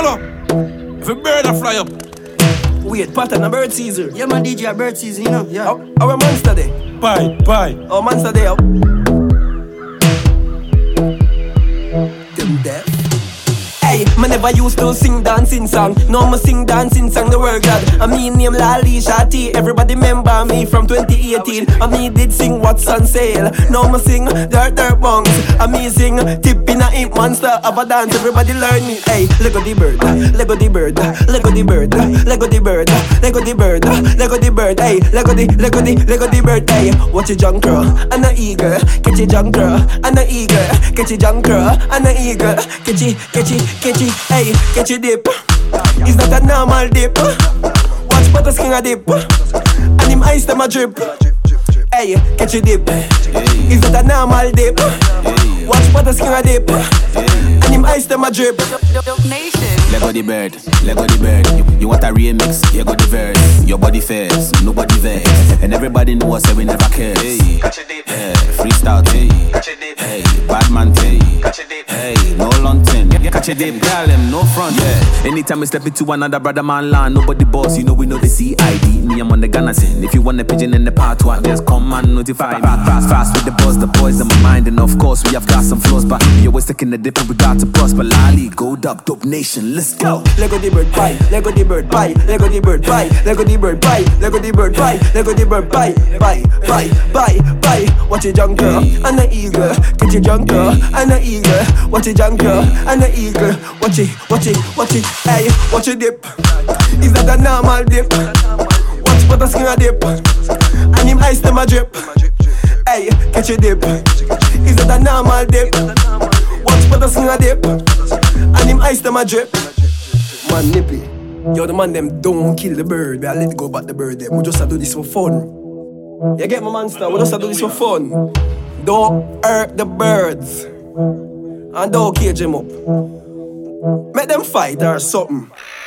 Follow. If a bird a fly up. Wait, pattern a bird season. Yeah, man, DJ a bird season, you know. Yeah. Our monster day. Bye. Our monster day. Them deaf. Hey, me never used to sing dancing song. No, me sing dancing song, the word God. I mean name Lali Shati. Everybody remember me from 2018. I me did sing What's on Sale. Now me sing Dirt Bunks. I me sing Tip in a Imp Monster of a dance. Everybody learn it. Hey, Lego the bird, Lego the bird, Lego the bird, Lego the bird, Lego the bird, Lego the bird. Hey, Lego the bird. Hey, watch a junker and a eagle. Catch a junker and a eagle. Catch a junker and a eagle. Catch it, hey, catch a dip. It's not a normal dip. Watch Butter King a dip. And him eyes them a drip. Hey, catch a dip. It's not a normal dip. Watch Butter King a dip. And him eyes them a drip. Lego the bird, Lego the bird. You want a remix? Here go the verse. Your body fares, nobody vex. And everybody knows say we never cares. Hey, yeah, freestyle tea. Hey, bad man tea. Hey, no long thing. Catch a dip, girl, them no front. Yeah, anytime we step into another brother man land, nobody boss. You know we know the CID. Me, I'm on the Ghana scene. If you want a pigeon in the part one, just come and notify me. Fast with the buzz, the boys in my mind, and of course we have got some flaws, but we always taking the dip and we got to prosper. Lali, gold up, dope nation, let's go. Lego the bird pie, Lego the bird pie, Lego the bird pie, Lego the bird pie, Lego the bird pie, Lego the bird pie, bye. Watch a junker and a eagle, catch a junker and a eagle, watch a junker and a eagle, watch it, hey, watch a dip. Is that a normal dip? Watch Butter King a dip, and him eyes them a drip. Hey, catch a dip. Is that a normal dip? Watch Butter King a dip, and him eyes them a drip. Man nippy. Yo, the man them don't kill the bird. We let go back the bird them. We just do this for fun. You get my monster? We just do this for fun. Don't hurt the birds. And don't cage them up. Make them fight or something.